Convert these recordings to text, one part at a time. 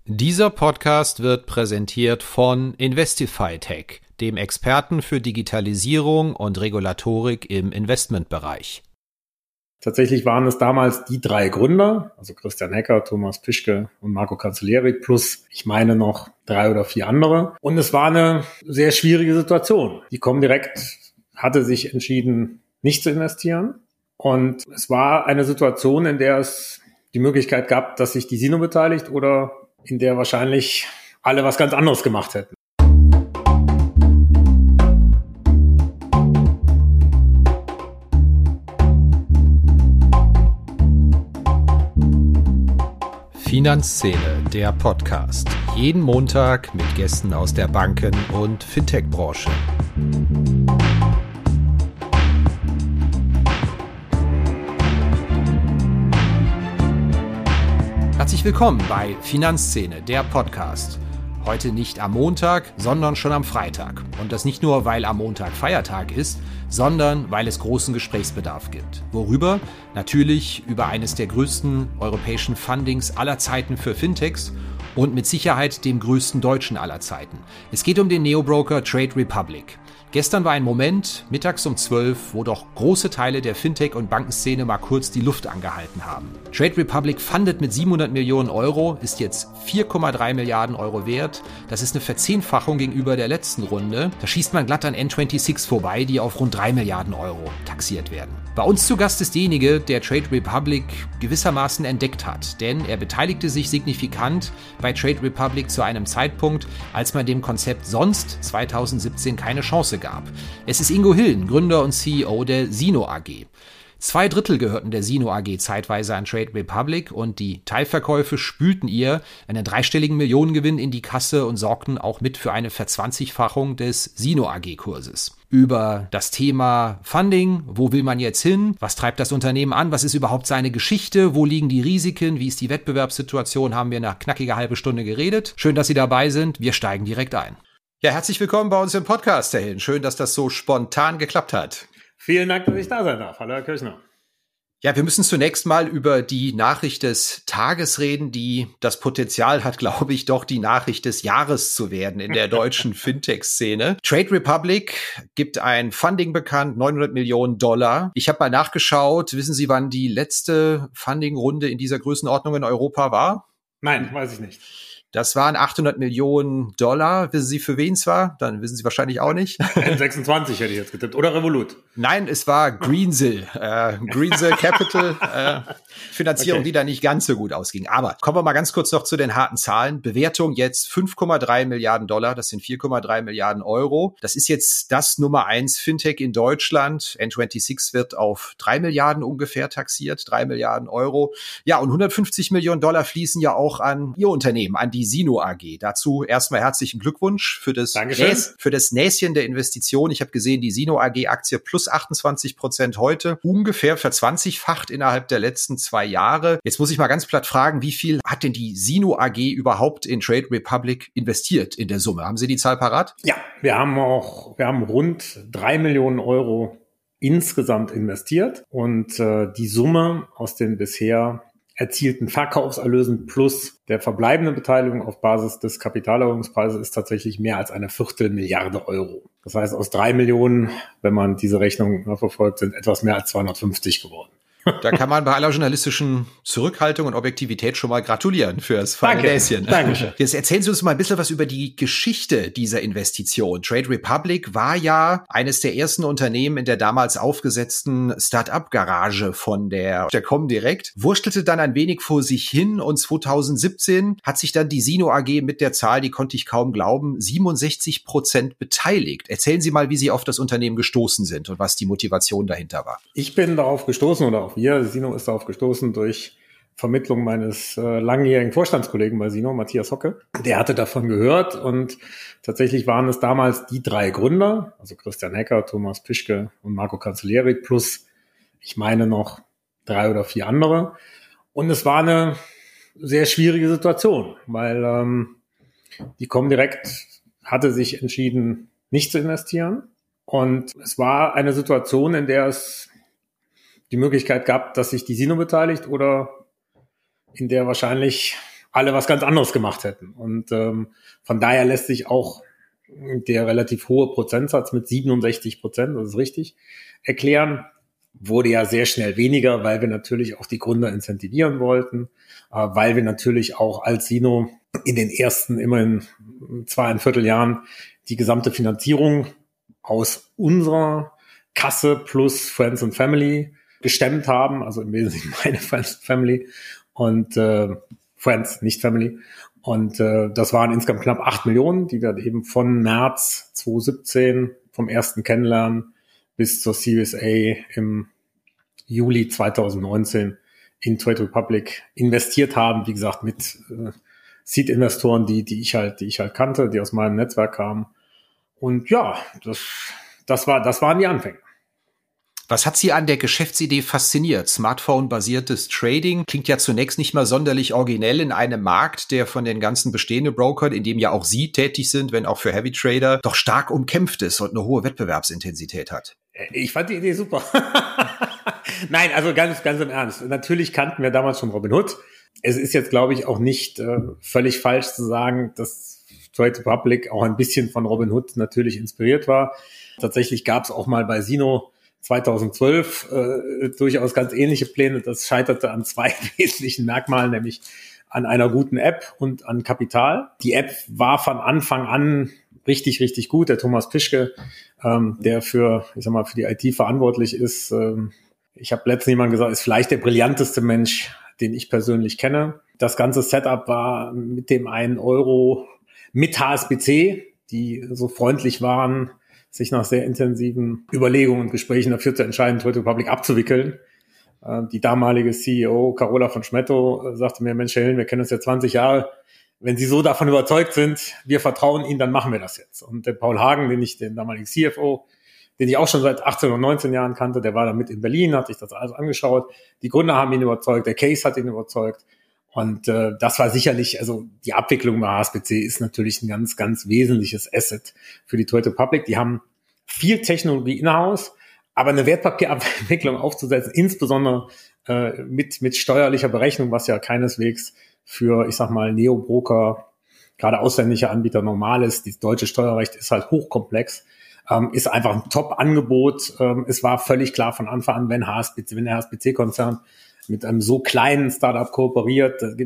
Dieser Podcast wird präsentiert von Investify Tech, dem Experten für Digitalisierung und Regulatorik im Investmentbereich. Tatsächlich waren es damals die drei Gründer, also Christian Hecker, Thomas Pischke und Marco Cancellieri, plus ich meine noch 3 oder 4 andere. Und es war eine sehr schwierige Situation. Die Comdirect hatte sich entschieden, nicht zu investieren. Und es war eine Situation, in der es die Möglichkeit gab, dass sich die Sino beteiligt oder in der wahrscheinlich alle was ganz anderes gemacht hätten. Finanzszene, der Podcast. Jeden Montag mit Gästen aus der Banken- und Fintech-Branche. Herzlich willkommen bei Finanzszene, der Podcast. Heute nicht am Montag, sondern schon am Freitag. Und das nicht nur, weil am Montag Feiertag ist, sondern weil es großen Gesprächsbedarf gibt. Worüber? Natürlich über eines der größten europäischen Fundings aller Zeiten für Fintechs und mit Sicherheit dem größten deutschen aller Zeiten. Es geht um den Neobroker Trade Republic. Gestern war ein Moment, mittags um 12, wo doch große Teile der Fintech- und Bankenszene mal kurz die Luft angehalten haben. Trade Republic fundet mit 700 Millionen Euro, ist jetzt 4,3 Milliarden Euro wert. Das ist eine Verzehnfachung gegenüber der letzten Runde. Da schießt man glatt an N26 vorbei, die auf rund 3 Milliarden Euro taxiert werden. Bei uns zu Gast ist derjenige, der Trade Republic gewissermaßen entdeckt hat, denn er beteiligte sich signifikant bei Trade Republic zu einem Zeitpunkt, als man dem Konzept sonst 2017 keine Chance gab. Es ist Ingo Hillen, Gründer und CEO der Sino AG. 2/3 gehörten der Sino AG zeitweise an Trade Republic und die Teilverkäufe spülten ihr einen dreistelligen Millionengewinn in die Kasse und sorgten auch mit für eine Verzwanzigfachung des Sino AG-Kurses. Über das Thema Funding, wo will man jetzt hin, was treibt das Unternehmen an, was ist überhaupt seine Geschichte, wo liegen die Risiken, wie ist die Wettbewerbssituation, haben wir eine knackige halbe Stunde geredet. Schön, dass Sie dabei sind, wir steigen direkt ein. Ja, herzlich willkommen bei uns im Podcast, Herr Hillen. Schön, dass das so spontan geklappt hat. Vielen Dank, dass ich da sein darf. Hallo, Herr Kirchner. Ja, wir müssen zunächst mal über die Nachricht des Tages reden, die das Potenzial hat, glaube ich, doch die Nachricht des Jahres zu werden in der deutschen Fintech-Szene. Trade Republic gibt ein Funding bekannt, 900 Millionen Dollar. Ich habe mal nachgeschaut. Wissen Sie, wann die letzte Funding-Runde in dieser Größenordnung in Europa war? Nein, weiß ich nicht. Das waren 800 Millionen Dollar. Wissen Sie, für wen es war? Dann wissen Sie wahrscheinlich auch nicht. N26 hätte ich jetzt getippt. Oder Revolut. Nein, es war Greensill. Greensill Capital. Finanzierung, okay, die da nicht ganz so gut ausging. Aber kommen wir mal ganz kurz noch zu den harten Zahlen. Bewertung jetzt 5,3 Milliarden Dollar. Das sind 4,3 Milliarden Euro. Das ist jetzt das Nummer 1 Fintech in Deutschland. N26 wird auf 3 Milliarden ungefähr taxiert. 3 Milliarden Euro. Ja, und 150 Millionen Dollar fließen ja auch an Ihr Unternehmen, an die Sino AG. Dazu erstmal herzlichen Glückwunsch für das Näschen der Investition. Ich habe gesehen, die Sino AG-Aktie plus 28% heute, ungefähr verzwanzigfacht innerhalb der letzten 2 Jahre. Jetzt muss ich mal ganz platt fragen, wie viel hat denn die Sino AG überhaupt in Trade Republic investiert in der Summe? Haben Sie die Zahl parat? Ja, wir haben rund 3 Millionen Euro insgesamt investiert und die Summe aus den bisher erzielten Verkaufserlösen plus der verbleibenden Beteiligung auf Basis des Kapitalerhöhungspreises ist tatsächlich mehr als 1/4 Milliarde Euro. Das heißt, aus 3 Millionen, wenn man diese Rechnung verfolgt, sind etwas mehr als 250 geworden. Da kann man bei aller journalistischen Zurückhaltung und Objektivität schon mal gratulieren fürs feine Näschen. Danke. Jetzt erzählen Sie uns mal ein bisschen was über die Geschichte dieser Investition. Trade Republic war ja eines der ersten Unternehmen in der damals aufgesetzten Start-up-Garage von der Comdirect, wurstelte dann ein wenig vor sich hin und 2017 hat sich dann die Sino AG mit der Zahl, die konnte ich kaum glauben, 67% beteiligt. Erzählen Sie mal, wie Sie auf das Unternehmen gestoßen sind und was die Motivation dahinter war. Ich bin darauf gestoßen oder auch Sino ist darauf gestoßen durch Vermittlung meines langjährigen Vorstandskollegen bei Sino, Matthias Hocke. Der hatte davon gehört und tatsächlich waren es damals die 3 Gründer, also Christian Hecker, Thomas Pischke und Marco Cancellieri, plus ich meine noch 3 oder 4 andere. Und es war eine sehr schwierige Situation, weil die Comdirect hatte sich entschieden, nicht zu investieren. Und es war eine Situation, in der es die Möglichkeit gab, dass sich die Sino beteiligt oder in der wahrscheinlich alle was ganz anderes gemacht hätten. Und von daher lässt sich auch der relativ hohe Prozentsatz mit 67%, das ist richtig, erklären. Wurde ja sehr schnell weniger, weil wir natürlich auch die Gründer incentivieren wollten, weil wir natürlich auch als Sino in den ersten immerhin 2,25 Jahren die gesamte Finanzierung aus unserer Kasse plus Friends and Family gestemmt haben, also im Wesentlichen meine Friends and Family und Friends, nicht Family. Und das waren insgesamt knapp 8 Millionen, die wir eben von März 2017 vom ersten Kennenlernen bis zur Series A im Juli 2019 in Trade Republic investiert haben. Wie gesagt, mit Seed-Investoren, die ich halt kannte, die aus meinem Netzwerk kamen. Und ja, das waren die Anfänge. Was hat Sie an der Geschäftsidee fasziniert? Smartphone-basiertes Trading klingt ja zunächst nicht mal sonderlich originell in einem Markt, der von den ganzen bestehenden Brokern, in dem ja auch Sie tätig sind, wenn auch für Heavy Trader, doch stark umkämpft ist und eine hohe Wettbewerbsintensität hat. Ich fand die Idee super. Nein, also ganz im Ernst. Natürlich kannten wir damals schon Robinhood. Es ist jetzt, glaube ich, auch nicht völlig falsch zu sagen, dass Trade Republic auch ein bisschen von Robinhood natürlich inspiriert war. Tatsächlich gab es auch mal bei Sino 2012 durchaus ganz ähnliche Pläne. Das scheiterte an zwei wesentlichen Merkmalen, nämlich an einer guten App und an Kapital. Die App war von Anfang an richtig, richtig gut. Der Thomas Pischke, der für die IT verantwortlich ist, ich habe letztens jemand gesagt, ist vielleicht der brillanteste Mensch, den ich persönlich kenne. Das ganze Setup war mit dem 1 Euro mit HSBC, die so freundlich waren, sich nach sehr intensiven Überlegungen und Gesprächen dafür zu entscheiden, Trade Republic abzuwickeln. Die damalige CEO Carola von Schmetto sagte mir, Mensch, Herr Hillen, wir kennen uns ja 20 Jahre. Wenn Sie so davon überzeugt sind, wir vertrauen Ihnen, dann machen wir das jetzt. Und der Paul Hagen, den damaligen CFO, den ich auch schon seit 18 oder 19 Jahren kannte, der war da mit in Berlin, hat sich das alles angeschaut. Die Gründer haben ihn überzeugt, der Case hat ihn überzeugt. Und das war sicherlich, also die Abwicklung bei HSBC ist natürlich ein ganz, ganz wesentliches Asset für die Trade Republic. Die haben viel Technologie in-house, aber eine Wertpapierabwicklung aufzusetzen, insbesondere mit steuerlicher Berechnung, was ja keineswegs für, ich sag mal, Neobroker, gerade ausländische Anbieter normal ist. Das deutsche Steuerrecht ist halt hochkomplex, ist einfach ein Top-Angebot. Es war völlig klar von Anfang an, wenn der HSBC-Konzern mit einem so kleinen Startup kooperiert, da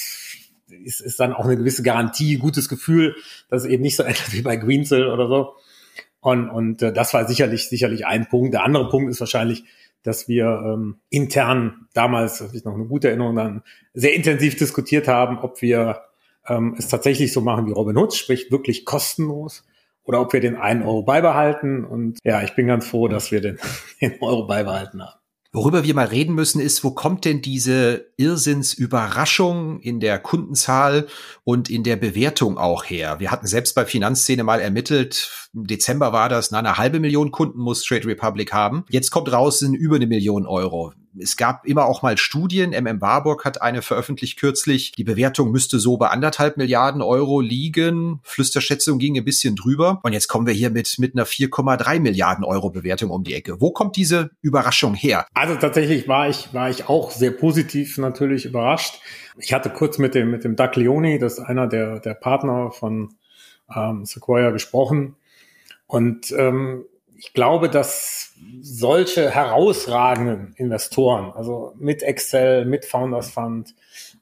ist dann auch eine gewisse Garantie, gutes Gefühl, dass es eben nicht so etwas wie bei Greensill oder so. Und das war sicherlich ein Punkt. Der andere Punkt ist wahrscheinlich, dass wir intern damals, das ist noch eine gute Erinnerung, dann sehr intensiv diskutiert haben, ob wir es tatsächlich so machen wie Robinhood, sprich wirklich kostenlos, oder ob wir den 1 Euro beibehalten. Und ja, ich bin ganz froh, dass wir den Euro beibehalten haben. Worüber wir mal reden müssen, ist, wo kommt denn diese Irrsinnsüberraschung in der Kundenzahl und in der Bewertung auch her? Wir hatten selbst bei Finanzszene mal ermittelt, im Dezember war das, 500.000 Kunden muss Trade Republic haben. Jetzt kommt raus, sind über 1 Million Euro. Es gab immer auch mal Studien, Warburg hat eine veröffentlicht kürzlich, die Bewertung müsste so bei 1,5 Milliarden Euro liegen, Flüsterschätzung ging ein bisschen drüber und jetzt kommen wir hier mit einer 4,3 Milliarden Euro Bewertung um die Ecke. Wo kommt diese Überraschung her? Also tatsächlich war ich auch sehr positiv natürlich überrascht. Ich hatte kurz mit dem Doug Leone, das ist einer der Partner von Sequoia, gesprochen und ich glaube, dass solche herausragenden Investoren, also mit Excel, mit Founders Fund,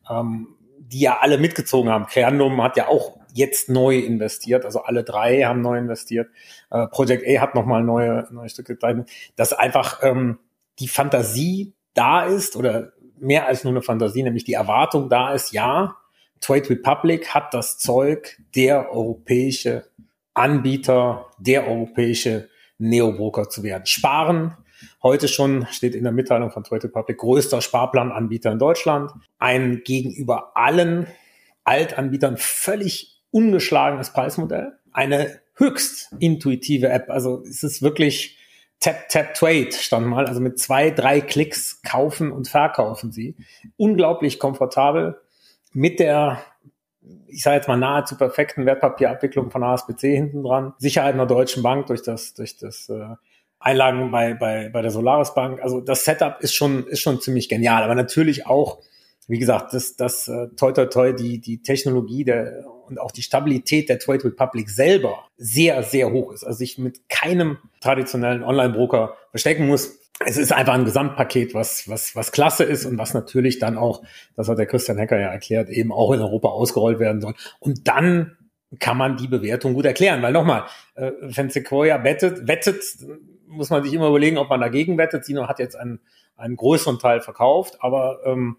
die ja alle mitgezogen haben, Creandum hat ja auch jetzt neu investiert, also alle drei haben neu investiert, Project A hat nochmal neue Stücke geteilt, dass einfach die Fantasie da ist oder mehr als nur eine Fantasie, nämlich die Erwartung da ist, ja, Trade Republic hat das Zeug, der europäische Anbieter, der europäische Neobroker zu werden. Sparen, heute schon, steht in der Mitteilung von Trade Republic, größter Sparplananbieter in Deutschland. Ein gegenüber allen Altanbietern völlig ungeschlagenes Preismodell. Eine höchst intuitive App. Also es ist wirklich Tap, Tap, Trade stand mal. Also mit 2-3 Klicks kaufen und verkaufen Sie. Unglaublich komfortabel mit der, ich sage jetzt mal, nahezu perfekten Wertpapierabwicklung von HSBC hinten dran. Sicherheit einer Deutschen Bank durch das Einlagen bei der Solaris Bank. Also das Setup ist schon ziemlich genial, aber natürlich auch wie gesagt, dass toi toi toi die Technologie und auch die Stabilität der Trade Republic selber sehr, sehr hoch ist. Also sich mit keinem traditionellen Online-Broker verstecken muss. Es ist einfach ein Gesamtpaket, was klasse ist und was natürlich dann auch, das hat der Christian Hecker ja erklärt, eben auch in Europa ausgerollt werden soll. Und dann kann man die Bewertung gut erklären. Weil nochmal, wenn Sequoia wettet, muss man sich immer überlegen, ob man dagegen wettet. Sino hat jetzt einen größeren Teil verkauft, aber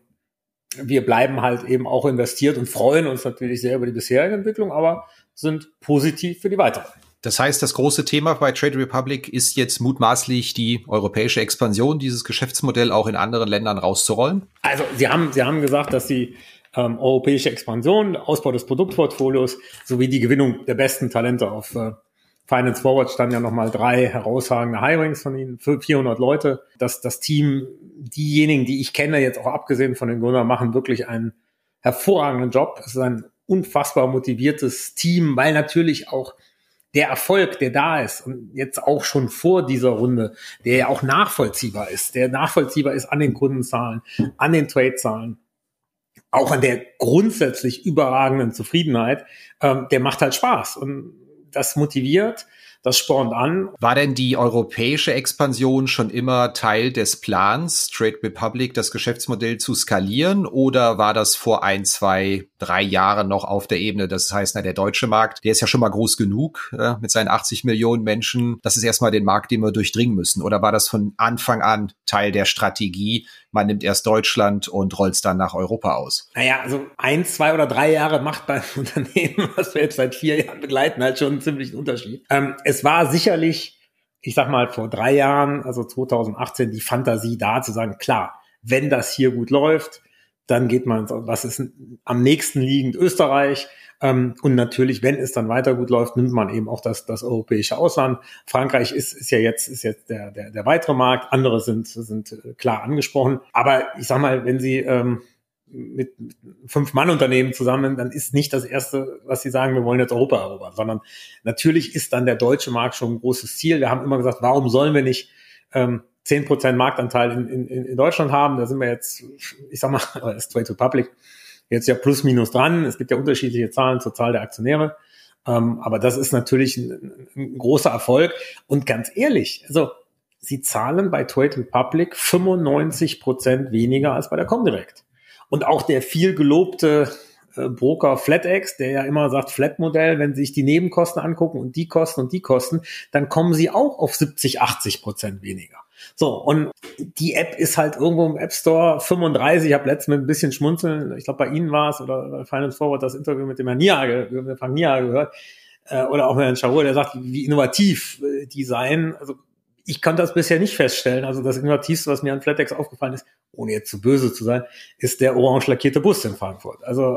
wir bleiben halt eben auch investiert und freuen uns natürlich sehr über die bisherige Entwicklung, aber sind positiv für die weitere. Das heißt, das große Thema bei Trade Republic ist jetzt mutmaßlich die europäische Expansion, dieses Geschäftsmodell auch in anderen Ländern rauszurollen? Also Sie haben gesagt, dass die europäische Expansion, Ausbau des Produktportfolios sowie die Gewinnung der besten Talente auf Finance Forward standen ja nochmal 3 herausragende Hirings von Ihnen, 400 Leute. Das Team, diejenigen, die ich kenne, jetzt auch abgesehen von den Gründern, machen wirklich einen hervorragenden Job. Es ist ein unfassbar motiviertes Team, weil natürlich auch der Erfolg, der da ist und jetzt auch schon vor dieser Runde, der ja auch nachvollziehbar ist, an den Kundenzahlen, an den Trade-Zahlen, auch an der grundsätzlich überragenden Zufriedenheit, der macht halt Spaß und das motiviert, das spornt an. War denn die europäische Expansion schon immer Teil des Plans, Trade Republic das Geschäftsmodell zu skalieren, oder war das vor 1, 2, 3 Jahren noch auf der Ebene? Das heißt, der deutsche Markt, der ist ja schon mal groß genug mit seinen 80 Millionen Menschen. Das ist erstmal den Markt, den wir durchdringen müssen. Oder war das von Anfang an Teil der Strategie? Man nimmt erst Deutschland und rollt es dann nach Europa aus. Naja, also 1, 2 oder 3 Jahre macht beim Unternehmen, was wir jetzt seit 4 Jahren begleiten, halt schon einen ziemlichen Unterschied. Es war sicherlich, ich sag mal, vor 3 Jahren, also 2018, die Fantasie da zu sagen, klar, wenn das hier gut läuft, dann geht man, was ist am nächsten liegend, Österreich. Und natürlich, wenn es dann weiter gut läuft, nimmt man eben auch das europäische Ausland. Frankreich ist jetzt der weitere Markt. Andere sind klar angesprochen. Aber ich sag mal, wenn Sie mit 5-Mann-Unternehmen zusammen, dann ist nicht das Erste, was Sie sagen, wir wollen jetzt Europa erobern, sondern natürlich ist dann der deutsche Markt schon ein großes Ziel. Wir haben immer gesagt, warum sollen wir nicht 10% Marktanteil in Deutschland haben? Da sind wir jetzt, ich sag mal, das Trade Republic jetzt ja plus minus dran. Es gibt ja unterschiedliche Zahlen zur Zahl der Aktionäre. Aber das ist natürlich ein großer Erfolg. Und ganz ehrlich, also Sie zahlen bei Trade Republic 95% weniger als bei der Comdirect. Und auch der viel gelobte Broker FlatEx, der ja immer sagt, Flat-Modell, wenn Sie sich die Nebenkosten angucken und die Kosten, dann kommen Sie auch auf 70-80% weniger. So, und die App ist halt irgendwo im App Store 35. Ich habe letztens mit ein bisschen schmunzeln, ich glaube bei Ihnen war es, oder bei Finance Forward das Interview mit dem Herrn Frank Niage gehört, oder auch mit Herrn Charur, der sagt, wie innovativ die seien. Also ich konnte das bisher nicht feststellen. Also das Innovativste, was mir an FlatEx aufgefallen ist, ohne jetzt zu böse zu sein, ist der orange lackierte Bus in Frankfurt. Also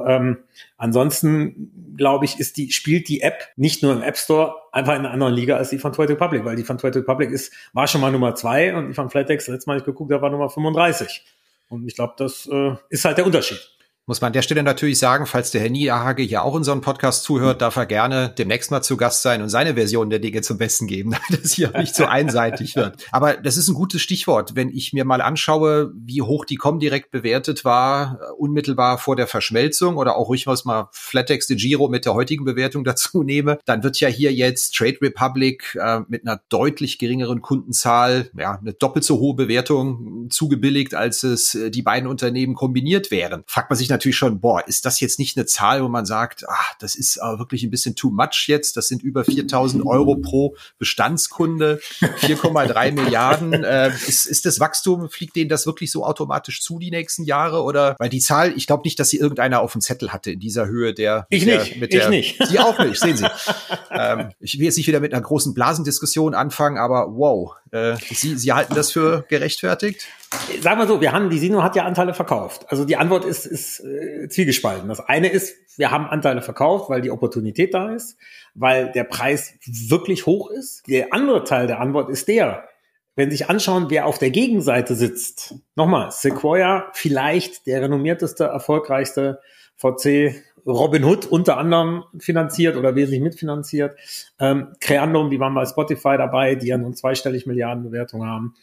ansonsten, glaube ich, spielt die App nicht nur im App Store einfach in einer anderen Liga als die von Trade Republic, weil die von Trade Republic war schon mal Nummer 2 und die von FlatEx, letztes Mal ich geguckt habe, war Nummer 35. Und ich glaube, das ist halt der Unterschied. Muss man an der Stelle natürlich sagen, falls der Herr Niehage hier auch unseren Podcast zuhört, darf er gerne demnächst mal zu Gast sein und seine Version der Dinge zum Besten geben, damit es hier nicht so einseitig wird. Aber das ist ein gutes Stichwort. Wenn ich mir mal anschaue, wie hoch die Comdirect bewertet war, unmittelbar vor der Verschmelzung, oder auch ruhig mal FlatEx de Giro mit der heutigen Bewertung dazu nehme, dann wird ja hier jetzt Trade Republic mit einer deutlich geringeren Kundenzahl, ja, eine doppelt so hohe Bewertung zugebilligt, als es die beiden Unternehmen kombiniert wären. Fragt man sich natürlich schon, ist das jetzt nicht eine Zahl, wo man sagt, das ist wirklich ein bisschen too much jetzt, das sind über 4.000 € pro Bestandskunde, 4,3 Milliarden. Ist das Wachstum, fliegt denen das wirklich so automatisch zu die nächsten Jahre? Oder, weil die Zahl, ich glaube nicht, dass sie irgendeiner auf dem Zettel hatte in dieser Höhe Ich nicht. Sie auch nicht, sehen Sie. Ich will jetzt nicht wieder mit einer großen Blasendiskussion anfangen, aber wow, Sie halten das für gerechtfertigt? Sagen wir so, die Sino hat ja Anteile verkauft. Also die Antwort ist zwiegespalten. Das eine ist, wir haben Anteile verkauft, weil die Opportunität da ist, weil der Preis wirklich hoch ist. Der andere Teil der Antwort ist wenn Sie sich anschauen, wer auf der Gegenseite sitzt. Nochmal, Sequoia, vielleicht der renommierteste, erfolgreichste VC, Robinhood unter anderem finanziert oder wesentlich mitfinanziert. Creandum, die waren bei Spotify dabei, die ja nun 2-stellig Milliarden Bewertung haben.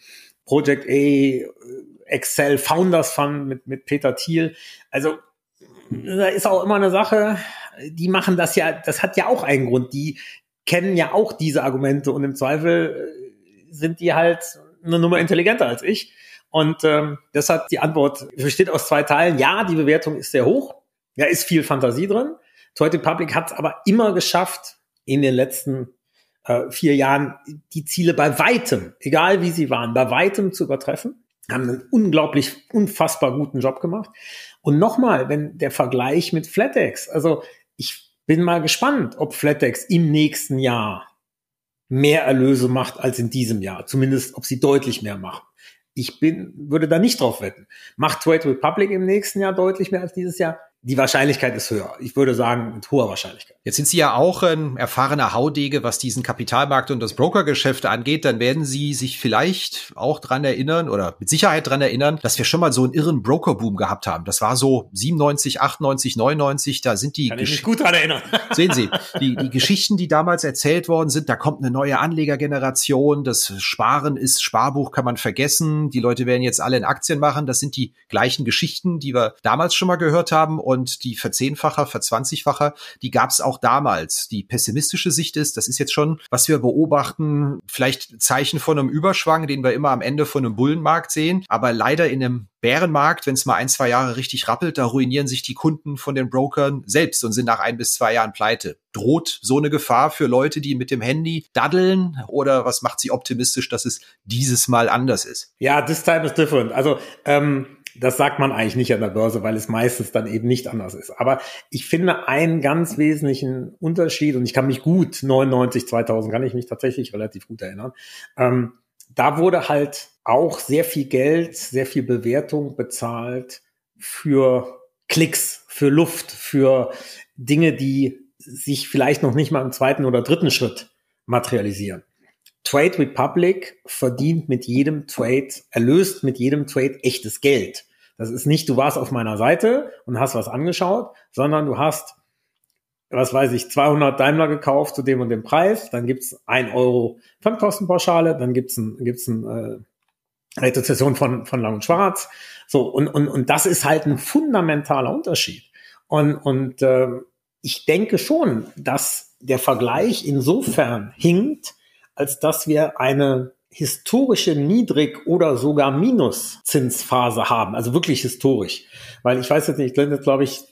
Project A, Excel, Founders Fund mit Peter Thiel. Also da ist auch immer eine Sache, die machen das ja, das hat ja auch einen Grund, die kennen ja auch diese Argumente und im Zweifel sind die halt eine Nummer intelligenter als ich. Und deshalb die Antwort besteht aus 2 Teilen. Ja, die Bewertung ist sehr hoch, da ist viel Fantasie drin. Trade Republic hat es aber immer geschafft, in den letzten 4 Jahren die Ziele bei weitem, egal wie sie waren, bei weitem zu übertreffen. Haben einen unfassbar guten Job gemacht. Und nochmal, wenn der Vergleich mit FlatEx, also ich bin mal gespannt, ob FlatEx im nächsten Jahr mehr Erlöse macht als in diesem Jahr. Zumindest, ob sie deutlich mehr machen. Würde da nicht drauf wetten. Macht Trade Republic im nächsten Jahr deutlich mehr als dieses Jahr? Die Wahrscheinlichkeit ist höher. Ich würde sagen, mit hoher Wahrscheinlichkeit. Jetzt sind Sie ja auch ein erfahrener Haudege, was diesen Kapitalmarkt und das Brokergeschäft angeht. Dann werden Sie sich vielleicht auch dran erinnern oder mit Sicherheit dran erinnern, dass wir schon mal so einen irren Brokerboom gehabt haben. Das war so 97, 98, 99. Da sind die... Kann ich mich gut dran erinnern. Sehen Sie, die Geschichten, die damals erzählt worden sind, da kommt eine neue Anlegergeneration. Das Sparen ist Sparbuch, kann man vergessen. Die Leute werden jetzt alle in Aktien machen. Das sind die gleichen Geschichten, die wir damals schon mal gehört haben. Und die Verzehnfacher, Verzwanzigfacher, die gab es auch damals. Die pessimistische Sicht ist, das ist jetzt schon, was wir beobachten, vielleicht Zeichen von einem Überschwang, den wir immer am Ende von einem Bullenmarkt sehen. Aber leider in einem Bärenmarkt, wenn es mal 1-2 Jahre richtig rappelt, da ruinieren sich die Kunden von den Brokern selbst und sind nach 1 bis 2 Jahren pleite. Droht so eine Gefahr für Leute, die mit dem Handy daddeln? Oder was macht Sie optimistisch, dass es dieses Mal anders ist? Ja, this time is different. Also, das sagt man eigentlich nicht an der Börse, weil es meistens dann eben nicht anders ist. Aber ich finde einen ganz wesentlichen Unterschied, und ich kann mich gut, 99, 2000, kann ich mich tatsächlich relativ gut erinnern. Da wurde halt auch sehr viel Geld, sehr viel Bewertung bezahlt für Klicks, für Luft, für Dinge, die sich vielleicht noch nicht mal im 2. oder 3. Schritt materialisieren. Trade Republic verdient mit jedem Trade, erlöst mit jedem Trade echtes Geld. Das ist nicht, du warst auf meiner Seite und hast was angeschaut, sondern du hast, 200 Daimler gekauft zu dem und dem Preis, dann gibt's 1 Euro Pfandkostenpauschale, dann gibt's eine Rezession von Lang und Schwarz. So, und das ist halt ein fundamentaler Unterschied. Und ich denke schon, dass der Vergleich insofern hinkt, als dass wir eine historische Niedrig- oder sogar Minuszinsphase haben, also wirklich historisch. Weil ich weiß jetzt nicht, ich glaube ich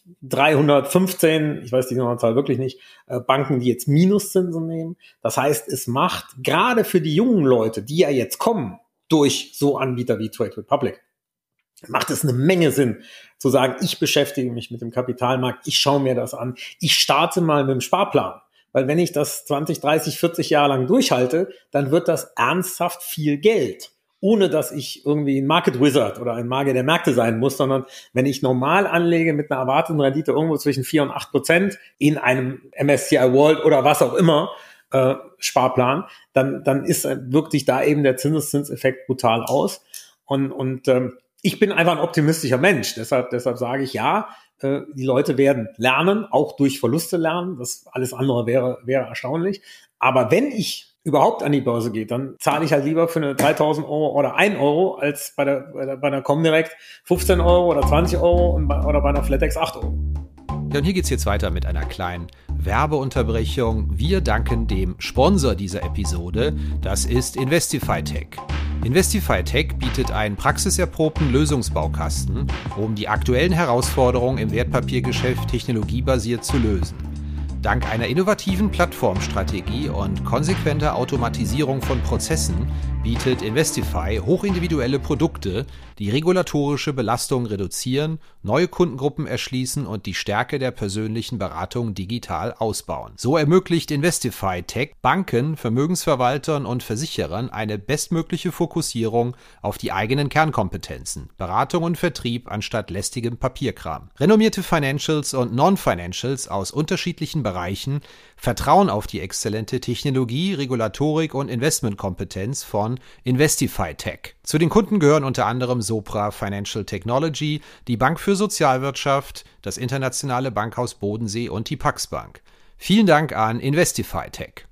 315, ich weiß die Zahl wirklich nicht, Banken, die jetzt Minuszinsen nehmen. Das heißt, es macht gerade für die jungen Leute, die ja jetzt kommen, durch so Anbieter wie Trade Republic, macht es eine Menge Sinn zu sagen, ich beschäftige mich mit dem Kapitalmarkt, ich schaue mir das an, ich starte mal mit dem Sparplan. Weil wenn ich das 20, 30, 40 Jahre lang durchhalte, dann wird das ernsthaft viel Geld. Ohne dass ich irgendwie ein Market Wizard oder ein Magier der Märkte sein muss, sondern wenn ich normal anlege mit einer erwarteten Rendite irgendwo zwischen 4% und 8% in einem MSCI World oder was auch immer, Sparplan, dann wirkt sich da eben der Zinseszinseffekt brutal aus. Und ich bin einfach ein optimistischer Mensch. Deshalb sage ich ja, die Leute werden lernen, auch durch Verluste lernen. Das alles andere wäre erstaunlich. Aber wenn ich überhaupt an die Börse gehe, dann zahle ich halt lieber für eine 3.000 Euro oder 1 Euro als bei einer Comdirect 15 Euro oder 20 Euro oder bei einer FlatEx 8 Euro. Ja, und hier geht's jetzt weiter mit einer kleinen Werbeunterbrechung. Wir danken dem Sponsor dieser Episode, das ist Investify Tech. Investify Tech bietet einen praxiserprobten Lösungsbaukasten, um die aktuellen Herausforderungen im Wertpapiergeschäft technologiebasiert zu lösen. Dank einer innovativen Plattformstrategie und konsequenter Automatisierung von Prozessen bietet Investify hochindividuelle Produkte, die regulatorische Belastung reduzieren, neue Kundengruppen erschließen und die Stärke der persönlichen Beratung digital ausbauen. So ermöglicht Investify Tech Banken, Vermögensverwaltern und Versicherern eine bestmögliche Fokussierung auf die eigenen Kernkompetenzen, Beratung und Vertrieb anstatt lästigem Papierkram. Renommierte Financials und Non-Financials aus unterschiedlichen Bereichen vertrauen auf die exzellente Technologie, Regulatorik und Investmentkompetenz von Investify Tech. Zu den Kunden gehören unter anderem Sopra Financial Technology, die Bank für Sozialwirtschaft, das internationale Bankhaus Bodensee und die Pax Bank. Vielen Dank an Investify Tech.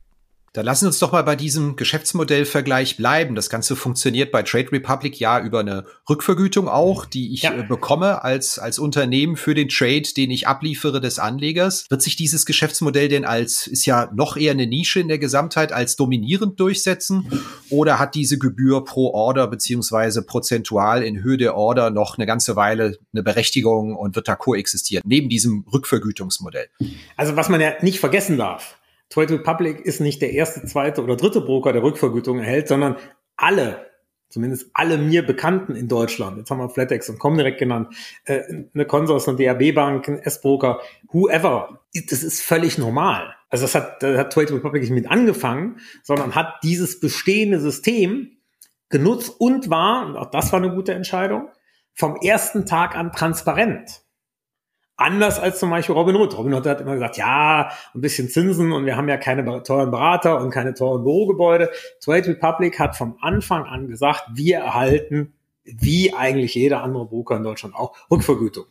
Dann lassen uns doch mal bei diesem Geschäftsmodellvergleich bleiben. Das Ganze funktioniert bei Trade Republic ja über eine Rückvergütung auch, die ich bekomme als Unternehmen für den Trade, den ich abliefere des Anlegers. Wird sich dieses Geschäftsmodell denn ist ja noch eher eine Nische in der Gesamtheit, als dominierend durchsetzen? Oder hat diese Gebühr pro Order beziehungsweise prozentual in Höhe der Order noch eine ganze Weile eine Berechtigung und wird da koexistieren, neben diesem Rückvergütungsmodell? Also was man ja nicht vergessen darf, Trade Republic ist nicht der erste, zweite oder dritte Broker, der Rückvergütung erhält, sondern zumindest alle mir Bekannten in Deutschland, jetzt haben wir Flatex und Comdirect genannt, eine Consors, eine DAB Bank, ein S-Broker, whoever, das ist völlig normal. Also da hat Trade Republic nicht mit angefangen, sondern hat dieses bestehende System genutzt und und auch das war eine gute Entscheidung, vom ersten Tag an transparent. Anders als zum Beispiel Robinhood. Robinhood hat immer gesagt, ja, ein bisschen Zinsen und wir haben ja keine teuren Berater und keine teuren Bürogebäude. Trade Republic hat vom Anfang an gesagt, wir erhalten, wie eigentlich jeder andere Broker in Deutschland auch, Rückvergütung.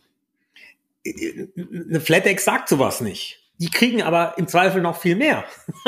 Eine Flatex sagt sowas nicht. Die kriegen aber im Zweifel noch viel mehr.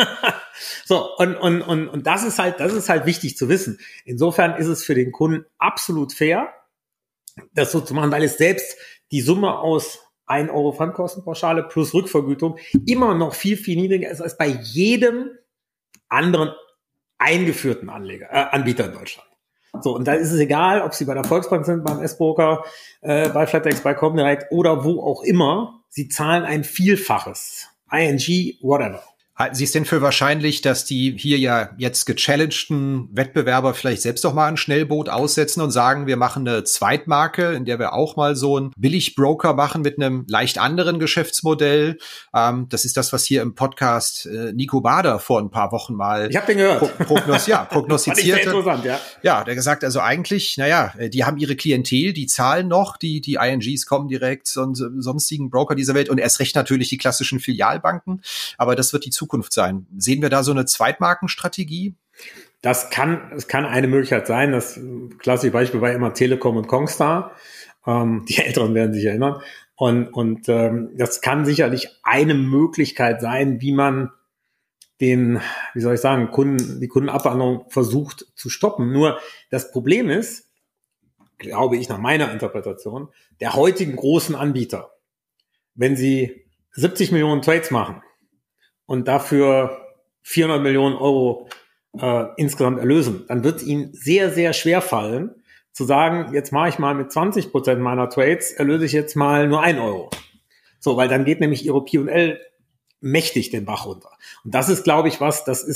So, und das ist halt wichtig zu wissen. Insofern ist es für den Kunden absolut fair, das so zu machen, weil es selbst die Summe aus 1 Euro Fremdkostenpauschale plus Rückvergütung immer noch viel, viel niedriger ist als bei jedem anderen eingeführten Anbieter in Deutschland. So, und da ist es egal, ob Sie bei der Volksbank sind, beim S-Broker, bei Flatex, bei Comdirect oder wo auch immer. Sie zahlen ein Vielfaches. ING, whatever. Halten Sie es denn für wahrscheinlich, dass die hier ja jetzt gechallengten Wettbewerber vielleicht selbst doch mal ein Schnellboot aussetzen und sagen, wir machen eine Zweitmarke, in der wir auch mal so einen Billig-Broker machen mit einem leicht anderen Geschäftsmodell? Das ist das, was hier im Podcast Nico Bader vor ein paar Wochen mal ich hab den gehört. prognostiziert hat. Interessant, ja. Ja, der gesagt, also eigentlich, die haben ihre Klientel, die zahlen noch, die INGs kommen direkt und sonstigen Broker dieser Welt und erst recht natürlich die klassischen Filialbanken, aber das wird die Zukunft sein. Sehen wir da so eine Zweitmarkenstrategie? Es kann eine Möglichkeit sein. Das klassische Beispiel war immer Telekom und Kongstar. Die Älteren werden sich erinnern. Und das kann sicherlich eine Möglichkeit sein, wie man die Kundenabwanderung versucht zu stoppen. Nur das Problem ist, glaube ich, nach meiner Interpretation, der heutigen großen Anbieter, wenn sie 70 Millionen Trades machen und dafür 400 Millionen Euro insgesamt erlösen, dann wird es ihnen sehr, sehr schwer fallen, zu sagen, jetzt mache ich mal mit 20% meiner Trades, erlöse ich jetzt mal nur 1 Euro. So, weil dann geht nämlich ihre P&L mächtig den Bach runter. Und das ist, glaube ich,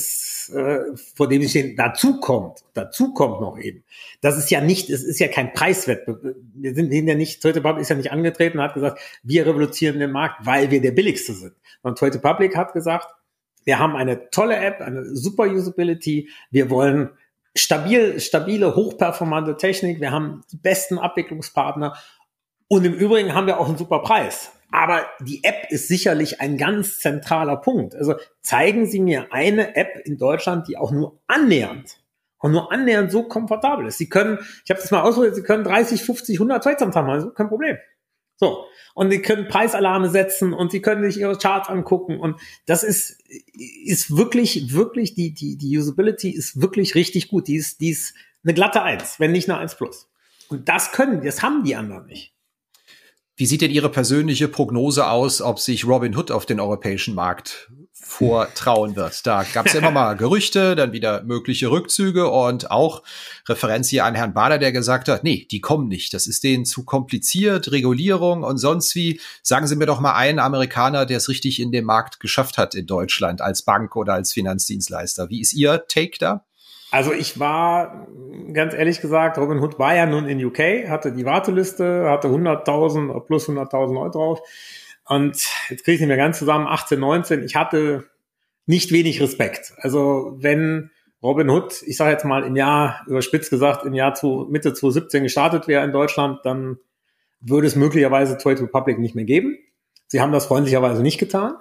vor dem ich dazu kommt noch eben. Es ist ja kein Preiswettbewerb. Trade Republic ist ja nicht angetreten und hat gesagt, wir revolutionieren den Markt, weil wir der Billigste sind. Und Trade Republic hat gesagt, wir haben eine tolle App, eine super Usability, wir wollen stabile, hochperformante Technik, wir haben die besten Abwicklungspartner und im Übrigen haben wir auch einen super Preis. Aber die App ist sicherlich ein ganz zentraler Punkt. Also zeigen Sie mir eine App in Deutschland, die auch nur annähernd so komfortabel ist. Ich habe das mal ausprobiert, Sie können 30, 50, 100 Trades am Tag machen, also kein Problem. So. Und Sie können Preisalarme setzen und Sie können sich Ihre Charts angucken und das ist wirklich, wirklich, die Usability ist wirklich richtig gut. Die ist eine glatte 1, wenn nicht eine 1+. Und das haben die anderen nicht. Wie sieht denn Ihre persönliche Prognose aus, ob sich Robinhood auf den europäischen Markt vortrauen wird? Da gab es ja immer mal Gerüchte, dann wieder mögliche Rückzüge und auch Referenz hier an Herrn Bader, der gesagt hat, nee, die kommen nicht. Das ist denen zu kompliziert, Regulierung und sonst wie. Sagen Sie mir doch mal einen Amerikaner, der es richtig in den Markt geschafft hat in Deutschland als Bank oder als Finanzdienstleister. Wie ist Ihr Take da? Also ich war, ganz ehrlich gesagt, Robinhood war ja nun in UK, hatte die Warteliste, hatte 100.000 plus 100.000 Euro drauf. Und jetzt kriege ich nicht mehr ganz zusammen, 18, 19, ich hatte nicht wenig Respekt. Also wenn Robinhood, ich sage jetzt mal überspitzt gesagt, Mitte 2017 gestartet wäre in Deutschland, dann würde es möglicherweise Trade Republic nicht mehr geben. Sie haben das freundlicherweise nicht getan.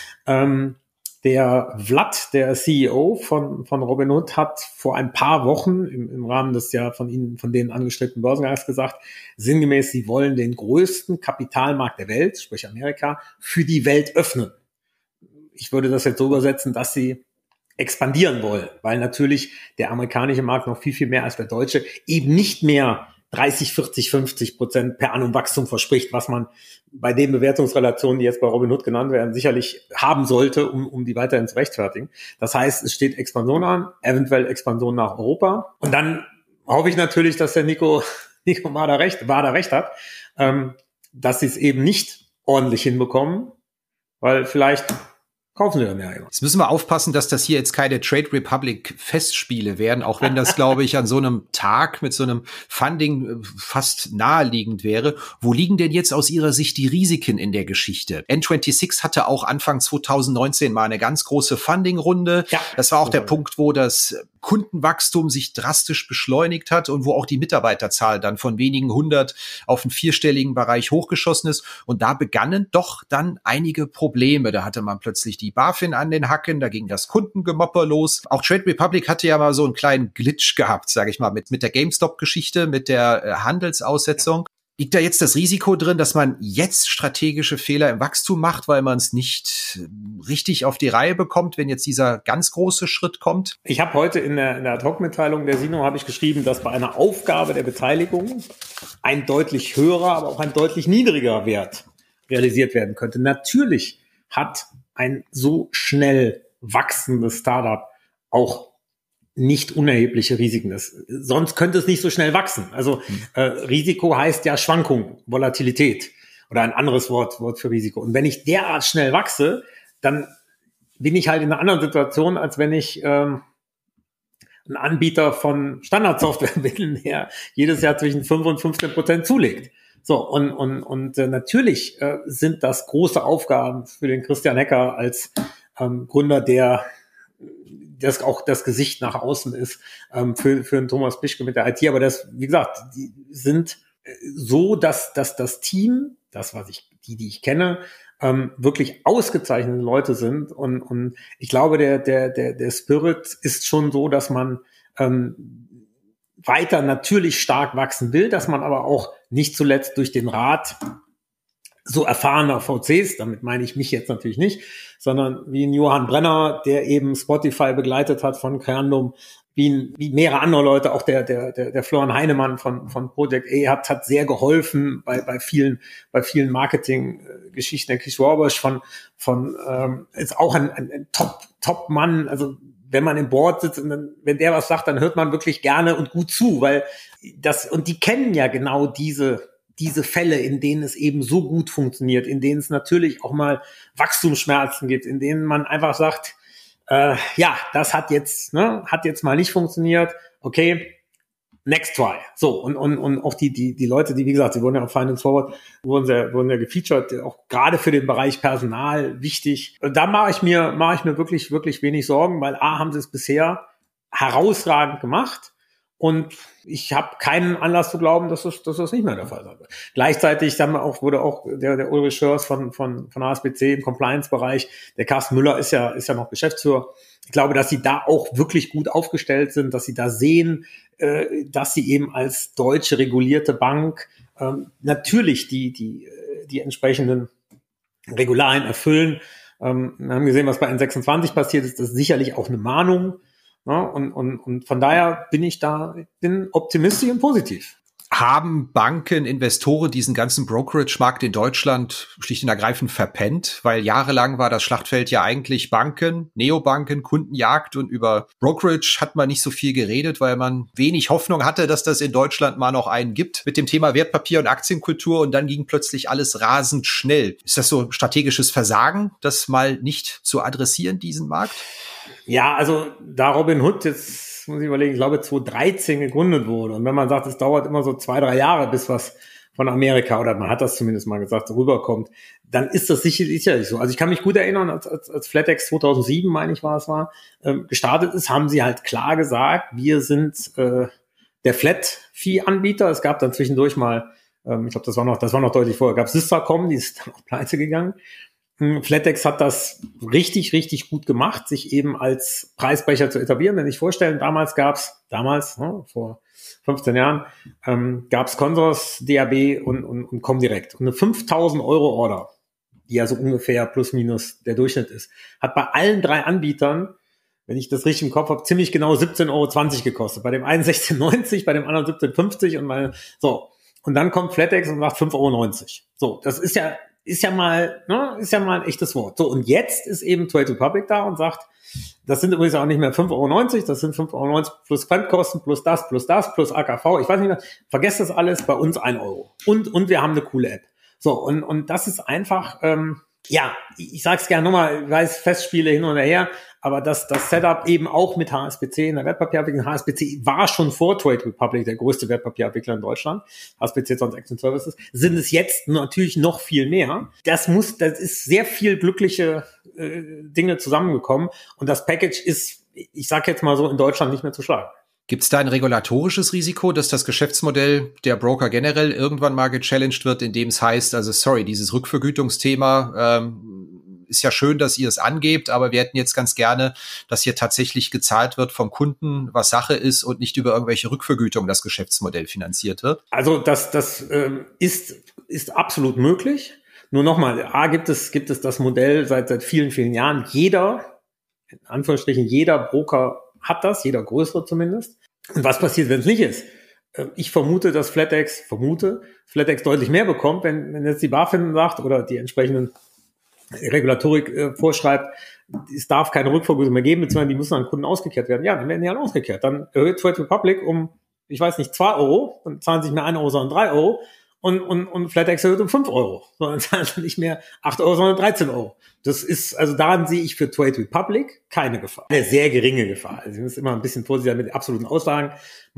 Der Vlad, der CEO von Robinhood, hat vor ein paar Wochen im Rahmen des ja von denen angestrebten Börsengangs gesagt, sinngemäß, sie wollen den größten Kapitalmarkt der Welt, sprich Amerika, für die Welt öffnen. Ich würde das jetzt so übersetzen, dass sie expandieren wollen, weil natürlich der amerikanische Markt noch viel, viel mehr als der deutsche eben nicht mehr 30, 40, 50% per annum Wachstum verspricht, was man bei den Bewertungsrelationen, die jetzt bei Robinhood genannt werden, sicherlich haben sollte, um die weiterhin zu rechtfertigen. Das heißt, es steht Expansion an, eventuell Expansion nach Europa. Und dann hoffe ich natürlich, dass der Nico Wader recht hat, dass sie es eben nicht ordentlich hinbekommen, weil vielleicht kaufen wir dann ja immer. Jetzt müssen wir aufpassen, dass das hier jetzt keine Trade Republic Festspiele werden, auch wenn das, glaube ich, an so einem Tag mit so einem Funding fast naheliegend wäre. Wo liegen denn jetzt aus Ihrer Sicht die Risiken in der Geschichte? N26 hatte auch Anfang 2019 mal eine ganz große Funding-Runde. Ja, das war auch der Punkt, wo das Kundenwachstum sich drastisch beschleunigt hat und wo auch die Mitarbeiterzahl dann von wenigen 100 auf einen vierstelligen Bereich hochgeschossen ist. Und da begannen doch dann einige Probleme. Da hatte man plötzlich die BaFin an den Hacken, da ging das Kundengemopper los. Auch Trade Republic hatte ja mal so einen kleinen Glitch gehabt, sage ich mal, mit der GameStop-Geschichte, mit der Handelsaussetzung. Liegt da jetzt das Risiko drin, dass man jetzt strategische Fehler im Wachstum macht, weil man es nicht richtig auf die Reihe bekommt, wenn jetzt dieser ganz große Schritt kommt? Ich habe heute in der Ad-Hoc-Mitteilung der Sino habe ich geschrieben, dass bei einer Aufgabe der Beteiligung ein deutlich höherer, aber auch ein deutlich niedrigerer Wert realisiert werden könnte. Natürlich hat ein so schnell wachsendes Startup auch nicht unerhebliche Risiken. Sonst könnte es nicht so schnell wachsen. Also Risiko heißt ja Schwankung, Volatilität oder ein anderes Wort für Risiko. Und wenn ich derart schnell wachse, dann bin ich halt in einer anderen Situation, als wenn ich ein Anbieter von Standardsoftware bin, der jedes Jahr zwischen 5 und 15% zulegt. So, und natürlich sind das große Aufgaben für den Christian Hecker als Gründer, der das auch das Gesicht nach außen ist, für einen Thomas Pischke mit der IT. Aber das, wie gesagt, die sind so, dass das Team, die ich kenne, wirklich ausgezeichnete Leute sind. Und ich glaube, der Spirit ist schon so, dass man weiter natürlich stark wachsen will, dass man aber auch nicht zuletzt durch den Rat so erfahrener VCs, damit meine ich mich jetzt natürlich nicht, sondern wie ein Johann Brenner, der eben Spotify begleitet hat von Creandum, wie mehrere andere Leute, auch der Florian Heinemann von Project A hat sehr geholfen bei vielen Marketing-Geschichten. Der Chris Robersch ist auch ein Top-Mann, also wenn man im Board sitzt und wenn der was sagt, dann hört man wirklich gerne und gut zu, weil und die kennen ja genau diese Fälle, in denen es eben so gut funktioniert, in denen es natürlich auch mal Wachstumsschmerzen gibt, in denen man einfach sagt, das hat jetzt mal nicht funktioniert, okay, next try. So, und auch die Leute, die, wie gesagt, sie wurden ja auf Finance Forward, wurden ja gefeatured, auch gerade für den Bereich Personal wichtig. Da mache ich mir wirklich, wirklich wenig Sorgen, weil haben sie es bisher herausragend gemacht. Und ich habe keinen Anlass zu glauben, dass das nicht mehr der Fall sein wird. Gleichzeitig wurde auch der Ulrich Schörs von HSBC im Compliance-Bereich, der Carsten Müller ist ja noch Geschäftsführer. Ich glaube, dass sie da auch wirklich gut aufgestellt sind, dass sie da sehen, dass sie eben als deutsche regulierte Bank natürlich die entsprechenden Regularien erfüllen. Wir haben gesehen, was bei N26 passiert ist. Das ist sicherlich auch eine Mahnung. Ja, und von daher bin optimistisch und positiv. Haben Banken, Investoren diesen ganzen Brokerage-Markt in Deutschland schlicht und ergreifend verpennt? Weil jahrelang war das Schlachtfeld ja eigentlich Banken, Neobanken, Kundenjagd und über Brokerage hat man nicht so viel geredet, weil man wenig Hoffnung hatte, dass das in Deutschland mal noch einen gibt mit dem Thema Wertpapier- und Aktienkultur und dann ging plötzlich alles rasend schnell. Ist das so strategisches Versagen, das mal nicht zu adressieren, diesen Markt? Ja, also da Robinhood, jetzt muss ich überlegen, ich glaube 2013 gegründet wurde und wenn man sagt, es dauert immer so 2-3 Jahre, bis was von Amerika, oder man hat das zumindest mal gesagt, rüberkommt, dann ist das sicherlich so. Also ich kann mich gut erinnern, als FlatEx 2007, meine ich gestartet ist, haben sie halt klar gesagt, wir sind der Flat-Fee-Anbieter. Es gab dann zwischendurch mal, ich glaube, das war noch deutlich vorher, gab es Systracom, die ist dann auch pleite gegangen. FlatEx hat das richtig, richtig gut gemacht, sich eben als Preisbrecher zu etablieren. Wenn Sie sich vorstellen, damals, vor 15 Jahren, gab's Consors, DAB und Comdirect. Und eine 5.000 € Order, die ja so ungefähr plus minus der Durchschnitt ist, hat bei allen 3 Anbietern wenn ich das richtig im Kopf habe, ziemlich genau 17,20 € gekostet. Bei dem einen 16,90, bei dem anderen 17,50 und so. Und dann kommt Flatex und sagt 5,90 €. So, das ist ja mal ein echtes Wort. So, und jetzt ist eben Trade Republic da und sagt, das sind übrigens auch nicht mehr 5,90 €, das sind 5,90 € plus Fremdkosten, plus plus AKV, ich weiß nicht mehr, vergesst das alles, bei uns 1 €. Und wir haben eine coole App. So, und das ist einfach, ich sag's gerne nochmal, ich weiß, Festspiele hin und her, aber das Setup eben auch mit HSBC in der Wertpapierabwicklung. HSBC war schon vor Trade Republic der größte Wertpapierabwickler in Deutschland. HSBC Transaction Services sind es jetzt natürlich noch viel mehr. Das ist sehr viel glückliche Dinge zusammengekommen und das Package ist, ich sag jetzt mal so, in Deutschland nicht mehr zu schlagen. Gibt es da ein regulatorisches Risiko, dass das Geschäftsmodell der Broker generell irgendwann mal gechallenged wird, indem es heißt, dieses Rückvergütungsthema ist ja schön, dass ihr es angebt, aber wir hätten jetzt ganz gerne, dass hier tatsächlich gezahlt wird vom Kunden, was Sache ist und nicht über irgendwelche Rückvergütungen das Geschäftsmodell finanziert wird? Also das ist absolut möglich. Nur nochmal, gibt es das Modell seit vielen, vielen Jahren. Jeder Broker hat das, jeder größere zumindest. Und was passiert, wenn es nicht ist? Ich vermute, dass Flatex deutlich mehr bekommt, wenn jetzt die BaFin sagt oder die entsprechenden Regulatorik vorschreibt, es darf keine Rückvergütung mehr geben, beziehungsweise die müssen an Kunden ausgekehrt werden. Ja, dann werden die alle ausgekehrt. Dann erhöht Trade Republic um, 2 €, dann zahlen sie nicht mehr 1 €, sondern 3 € und Flatex erhöht um 5 €. Sondern zahlen sie nicht mehr 8 €, sondern 13 €. Das ist, also daran sehe ich für Trade Republic keine Gefahr. Eine sehr geringe Gefahr. Also ich muss immer ein bisschen vorsichtig mit absoluten Aussagen.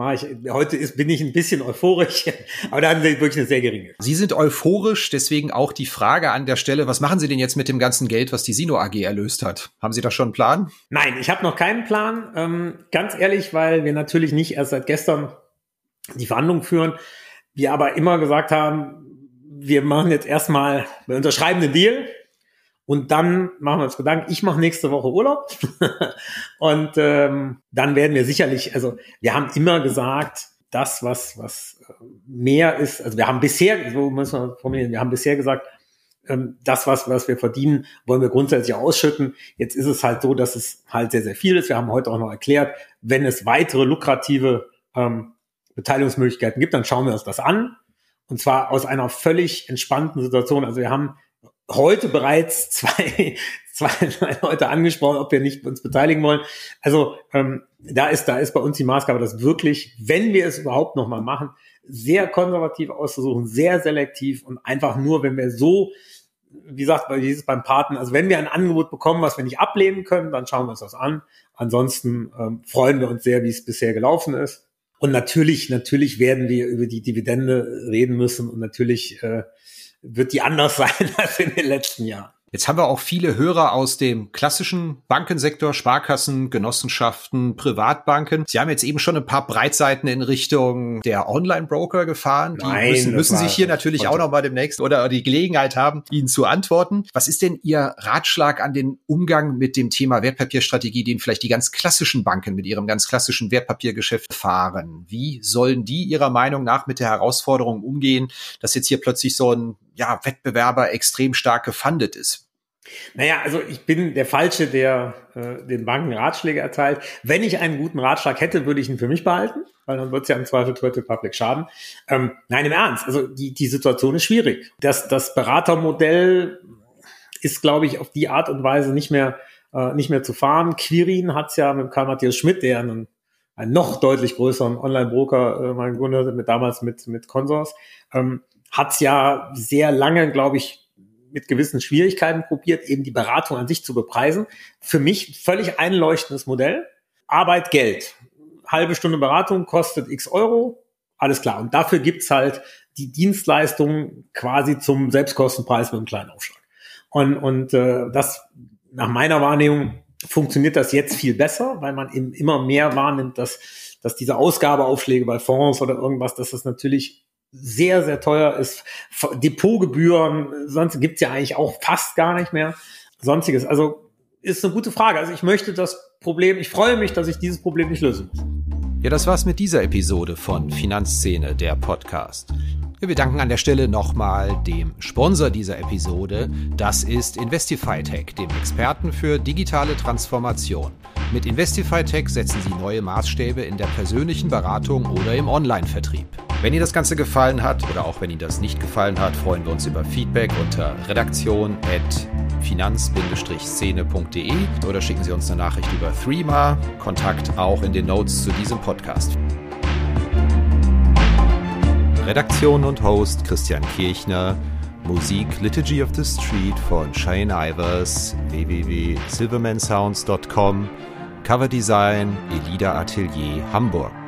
Bin ich ein bisschen euphorisch, aber da haben Sie wirklich eine sehr geringe. Sie sind euphorisch, deswegen auch die Frage an der Stelle, was machen Sie denn jetzt mit dem ganzen Geld, was die Sino AG erlöst hat? Haben Sie da schon einen Plan? Nein, ich habe noch keinen Plan. Ganz ehrlich, weil wir natürlich nicht erst seit gestern die Verhandlungen führen. Wir aber immer gesagt haben, wir unterschreiben den Deal. Und dann machen wir uns Gedanken, ich mache nächste Woche Urlaub und dann werden wir sicherlich, also wir haben immer gesagt, das, was mehr ist, also wir haben bisher, so müssen wir formulieren, wir haben bisher gesagt, das, was wir verdienen, wollen wir grundsätzlich ausschütten. Jetzt ist es halt so, dass es halt sehr, sehr viel ist. Wir haben heute auch noch erklärt, wenn es weitere lukrative Beteiligungsmöglichkeiten gibt, dann schauen wir uns das an. Und zwar aus einer völlig entspannten Situation. Also wir haben heute bereits zwei Leute angesprochen, ob wir nicht uns beteiligen wollen. Also da ist bei uns die Maßgabe, das wirklich, wenn wir es überhaupt noch mal machen, sehr konservativ auszusuchen, sehr selektiv und einfach nur, wenn wir so, wie gesagt, beim Paten, also wenn wir ein Angebot bekommen, was wir nicht ablehnen können, dann schauen wir uns das an. Ansonsten freuen wir uns sehr, wie es bisher gelaufen ist. Und natürlich werden wir über die Dividende reden müssen und natürlich wird die anders sein als in den letzten Jahren. Jetzt haben wir auch viele Hörer aus dem klassischen Bankensektor, Sparkassen, Genossenschaften, Privatbanken. Sie haben jetzt eben schon ein paar Breitseiten in Richtung der Online-Broker gefahren. Die müssen sich hier natürlich auch noch mal demnächst oder die Gelegenheit haben, Ihnen zu antworten. Was ist denn Ihr Ratschlag an den Umgang mit dem Thema Wertpapierstrategie, den vielleicht die ganz klassischen Banken mit ihrem ganz klassischen Wertpapiergeschäft fahren? Wie sollen die Ihrer Meinung nach mit der Herausforderung umgehen, dass jetzt hier plötzlich so ein Wettbewerber extrem stark gefundet ist? Naja, also ich bin der Falsche, der den Banken Ratschläge erteilt. Wenn ich einen guten Ratschlag hätte, würde ich ihn für mich behalten, weil dann wird es ja im Zweifel Trade Republic schaden. Nein, im Ernst, also die Situation ist schwierig. Das Beratermodell ist, glaube ich, auf die Art und Weise nicht mehr zu fahren. Quirin hat es ja mit Karl Matthias Schmidt, der einen noch deutlich größeren Online-Broker mal gegründet, damals mit Consors, hat es ja sehr lange, glaube ich, mit gewissen Schwierigkeiten probiert, eben die Beratung an sich zu bepreisen. Für mich völlig einleuchtendes Modell. Arbeit, Geld. Halbe Stunde Beratung kostet x Euro. Alles klar. Und dafür gibt's halt die Dienstleistung quasi zum Selbstkostenpreis mit einem kleinen Aufschlag. Und das, nach meiner Wahrnehmung, funktioniert das jetzt viel besser, weil man eben immer mehr wahrnimmt, dass diese Ausgabeaufschläge bei Fonds oder irgendwas, dass das natürlich sehr, sehr teuer ist. Depotgebühren, sonst gibt's ja eigentlich auch fast gar nicht mehr. Sonstiges. Also ist eine gute Frage. Also ich freue mich, dass ich dieses Problem nicht lösen muss. Ja, das war's mit dieser Episode von Finanzszene, der Podcast. Wir danken an der Stelle nochmal dem Sponsor dieser Episode. Das ist Investify Tech, dem Experten für digitale Transformation. Mit Investify Tech setzen Sie neue Maßstäbe in der persönlichen Beratung oder im Online-Vertrieb. Wenn Ihnen das Ganze gefallen hat oder auch wenn Ihnen das nicht gefallen hat, freuen wir uns über Feedback unter redaktion@finanz-szene.de oder schicken Sie uns eine Nachricht über Threema. Kontakt auch in den Notes zu diesem Podcast. Redaktion und Host Christian Kirchner. Musik Liturgy of the Street von Shane Ivers, www.silvermansounds.com. Coverdesign Elida Atelier Hamburg.